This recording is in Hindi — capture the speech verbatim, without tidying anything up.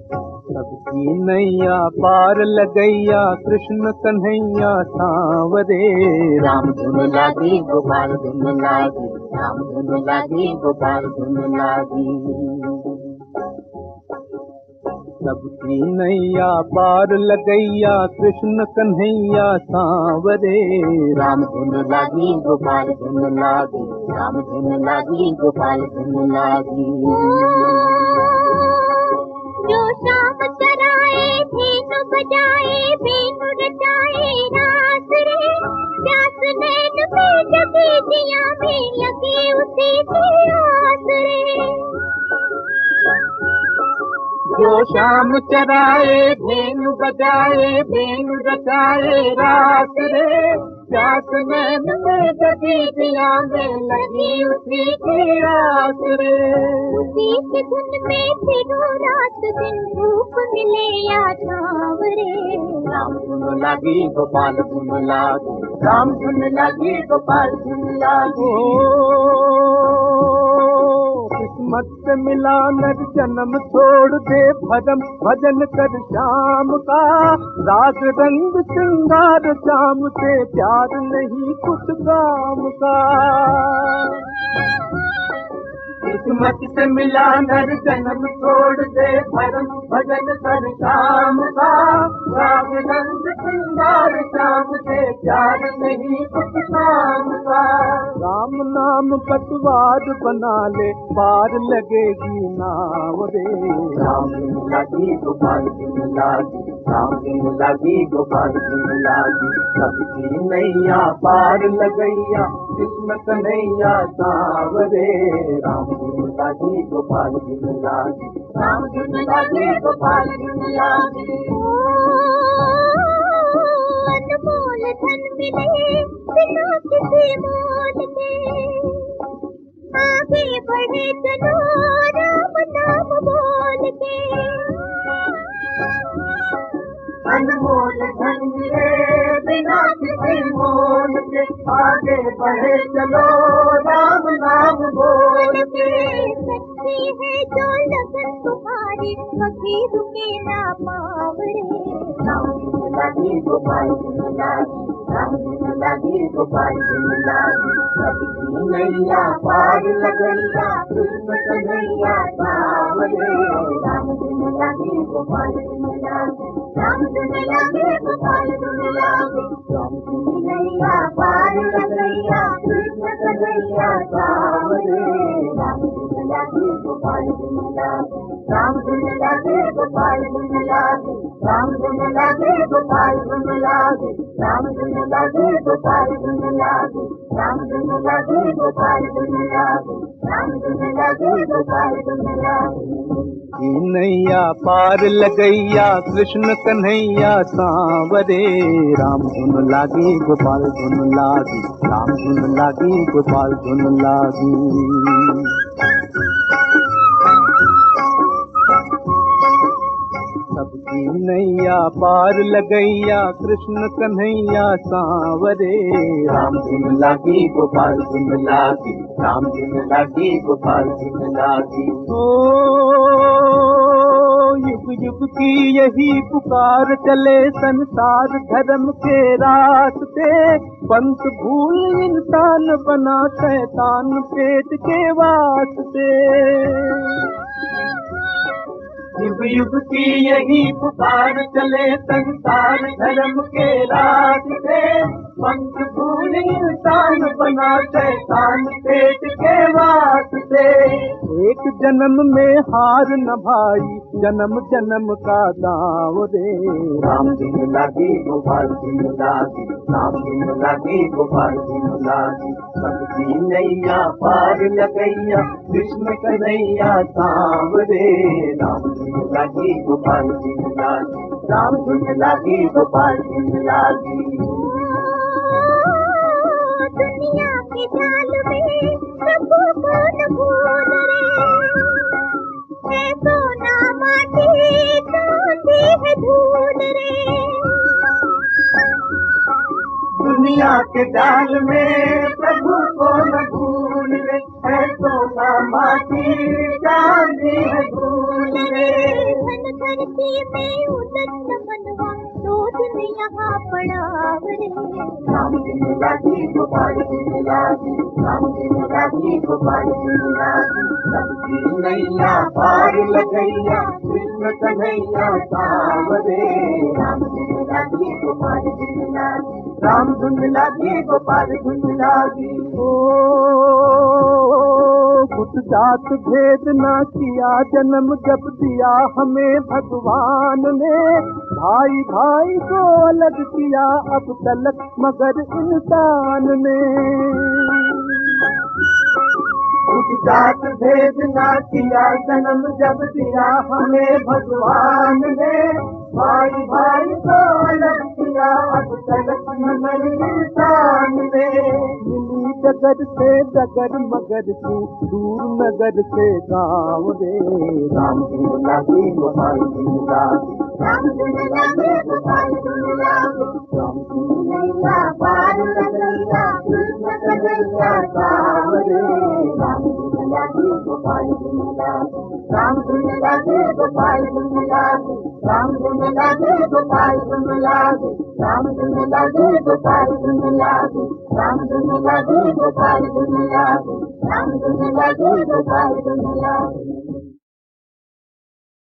सबकी नैया पार लगैया कृष्ण कन्हैया सांवरे। राम धुन लागी गोपाल धुन लागी, राम धुन लागी गोपाल धुन लागी। सबकी नैया पार लगैया कृष्ण कन्हैया सांवरे। राम धुन लागी गोपाल धुन लागी, राम धुन लागी गोपाल धुन लागी। जो शाम चराए धेनु बजाए बेनु रचाए रास रे। प्यास नैन में जगी दिया में लगी उसी की आस रे। जो शाम चराए धेनु बजाए बेनु रचाए रास रे। प्यास नैन में जगी दिया में लगी उसी की आस रे। उसी की धुन में फिरो रात दिन धूप मिले या छाँव रे। राम धुन लागी गोपाल धुन लागी, राम धुन लागी गोपाल धुन लागी। किस्मत से मिला नर जन्म छोड़ दे भजन भजन कर श्याम का। राग रंग श्रृंगार श्याम से प्यार नहीं कुछ काम का। किस्मत से मिला नर जन्म छोड़ दे भजन भजन कर श्याम का। राग रंग श्रृंगार श्याम से प्यार नहीं कुछ काम का। राम नाम पतवार बना ले पार लगेगी नाव रे। राम धुन लागी गोपाल धुन लागी, राम धुन लागी गोपाल धुन लागी। सबकी नैया पार लगैया कृष्ण कन्हैया सांवरे। राम धुन लागी गोपाल धुन लागी, राम धुन लागी गोपाल धुन लागी। अनमोल धन मिले बिना किसी मोल के। आगे बढ़े चलो राम नाम बोल के। अनमोल धन मिले बिना किसी मोल के। आगे बढ़े चलो राम नाम बोल के। सच्ची है जो लगन तुम्हारी कभी रुके ना पाँव रे। राम धुन लागी गोपाल धुन लागी, राम धुन लागी गोपाल धुन लागी। सबकी नैया पार लगैया कृष्ण कन्हैया सांवरे। राम धुन लागी गोपाल धुन लागी, राम धुन लागी गोपाल धुन लागी। सबकी नैया पार लगैया कृष्ण कन्हैया सांवरे। राम धुन लागी गोपाल धुन लागी, राम धुन लागी गोपाल धुन लागी। राम धुन लागी गोपाल धुन लागी, राम धुन लागी गोपाल धुन लागी। राम धुन लागी गोपाल धुन लागी, राम धुन लागी गोपाल धुन लागी। की नैया पार लगैया कृष्ण कन्हैया सांवरे। राम धुन लागी गोपाल धुन लागी, राम धुन लागी गोपाल धुन लागी। सबकी नैया पार लगैया कृष्ण कन्हैया सांवरे। राम धुन लागी गोपाल धुन लागी, राम धुन लागी गोपाल धुन लागी। ओ युग युग की यही पुकार चले संसार धर्म के रास्ते। पंथ भूल इंसान बना शैतान पेट के वास्ते। युग युग की यही पुकार चले संसार धर्म के रास्ते। पंथ भूल इंसान बना शैतान पेट के वास्ते। एक जन्म में हार न भाई जन्म जन्म का दाव रे। राम धुन लागी गोपाल धुन लागी, राम धुन लागी गोपाल धुन लागी। सबकी नैया पार लगैया कृष्ण कन्हैया सांवरे। राम धुन लागी गोपाल धुन लागी, राम धुन लागी गोपाल धुन लागी। दुनिया के जाल में प्रभु को न भूल रे। है सोना माटी चांदी है धूल रे। दुनिया के जाल में प्रभु को न भूल रे। है सोना माटी चांदी है धूल रे। धन धरती में उदत मनवा दो दिन यहाँ पड़ाव रे। राम दिन लागी गोपाल दिन लागी, राम दिन लागी गोपाल दिन लागी, सबकी नैया पार लगैया कृष्ण कन्हैया सावरे। राम दिन लागी गोपाल दिन लागी, राम धुन लागी गोपाल धुन लागी। ओ कुछ जात भेद ना किया जन्म जब दिया हमें भगवान ने, भाई भाई को अलग किया अब तलक मगर इंसान ने। कुछ जात भेद ना किया जन्म जब दिया हमें भगवान ने, भाई भाई को अलग किया अब तलक मगर इंसान ने। मिली डगर से डगर मगर तू दूर नगर से गाँव रे। राम दिन लागी गोपाल दिन लागी, राम दिन लागी गोपाल दिन लागी, राम दिन नैया पार लगैया कृष्ण कन्हैया सावरे। राम दिन लागी गोपाल दिन लागी, राम दिन लागी गोपाल दिन लागी, राम दिन लागी गोपाल दिन लागी, राम दिन लागी गोपाल दिन लागी, राम दिन लागी गोपाल दिन लागी, राम दिन लागी गोपाल दिन लागी।